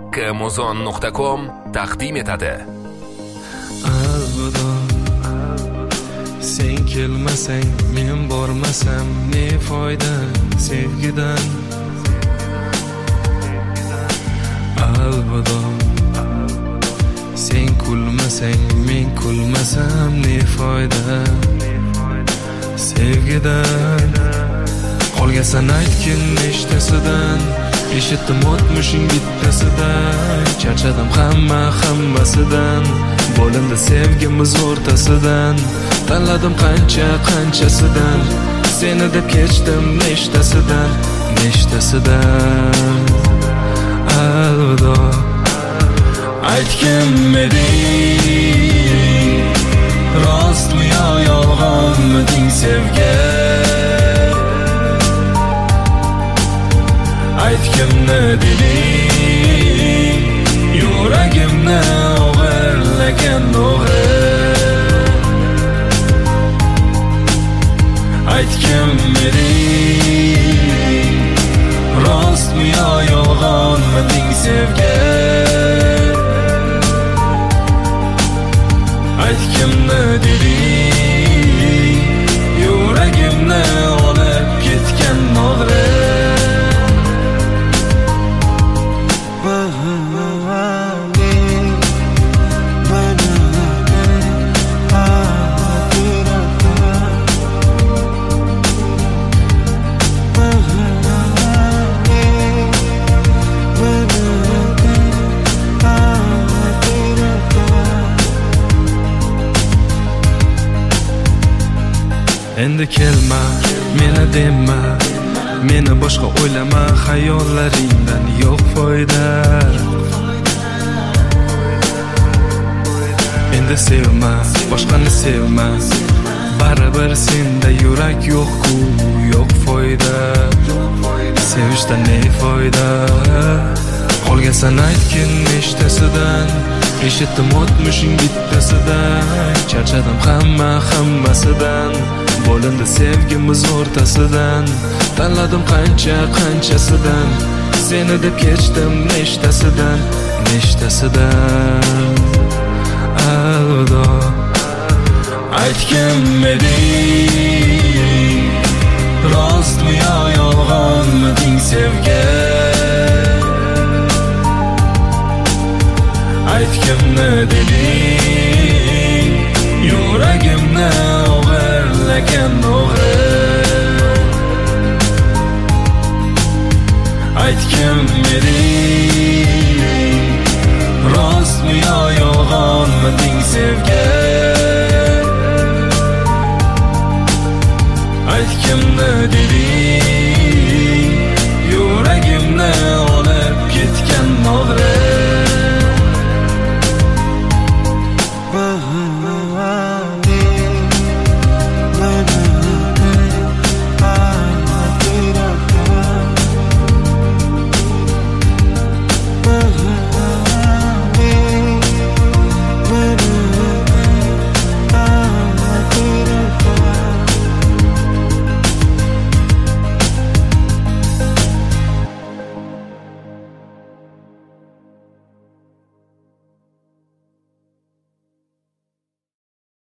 kmuzon.com taqdim etadi. Alvido, sen kelmasang, men bormasam ne foyda sevgidan. Alvido, sen kulmasang, men kulmasam ne foyda sevgidan. Qolgasan aytgin nechtasidan, eshitdim o'tmishing bittasidan. Charchadim hammasidan, bo'lindi sevgimiz o'rtasidan. Tanladim qanchasidan, seni deb kechdim nechtasidan. Alvido, aytgin eding, rostmi yo yolg'onmiding sevgi? Aytgimni deding, yuragimni o'g'irlagan o'g'il. Aytgim eding, rostmi yo yolg'onmiding sevgi? Aytgimni deding, yuragimni olib ketgan o'g'il. Endi kelma, meni dema, meni boshqa o'ylama, xayollaringdan yo'q foyda. Endi sevma, boshqani sevma, baribir senda yurak yo'q-ku, yo'q foyda. Sevishdan ne foyda? Qolgasan aytgin nechtasidan, eshitdim o'tmishing bittasidan. Charchadim hammasidan, bo'lindi sevgimiz o'rtasidan. Tanladim qanchasidan, seni deb kechdim nechtasidan. Alvido, aytgim eding, rostmi yo yolg'onmiding sevgi? Aytgimni deding, yuragimni o'g'irlagan o'g'il. Aytgim eding,